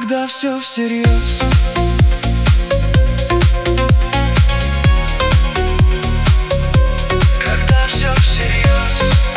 когда все всерьез. Когда все всерьез.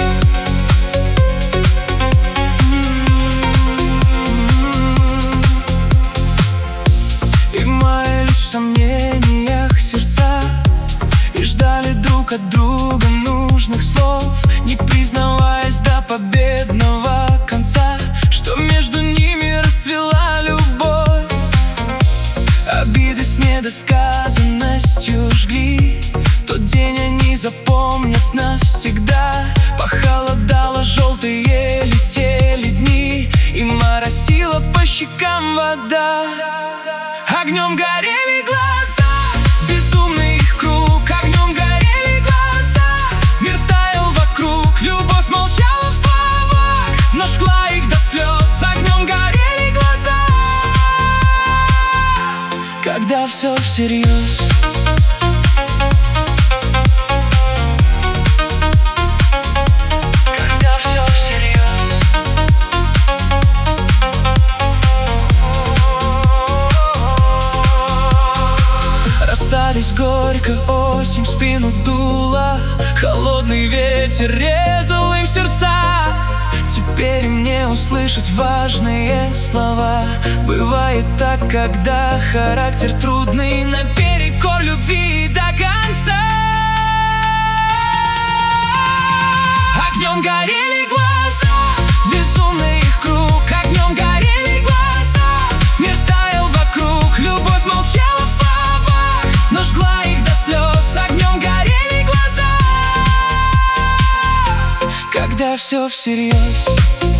И маялись в сомнениях сердца, и ждали друг от друга нужных слов, не признаваясь до победного конца, что между ними расцвела любовь. Обиды с недосказанностью жгли, тот день они запомнят навсегда. Похолодало, желтые летели дни, и моросила по щекам вода. Огнем горели глаза, безумный их круг. Огнем горели глаза, мир таял вокруг. Любовь молчала в словах, но жгла их до слез. Огнем горели глаза, когда все всерьез. Когда все всерьез. Расстались горько, осень в спину дула, холодный ветер резал им сердца. Теперь им не услышать важные слова. Бывает так, когда характер трудный, наперекор любви до конца. Огнем горели глаза, безумный их круг. Огнем горели глаза, мир таял вокруг. Любовь молчала в словах, но жгла их до слез. Огнем горели глаза, когда все всерьез.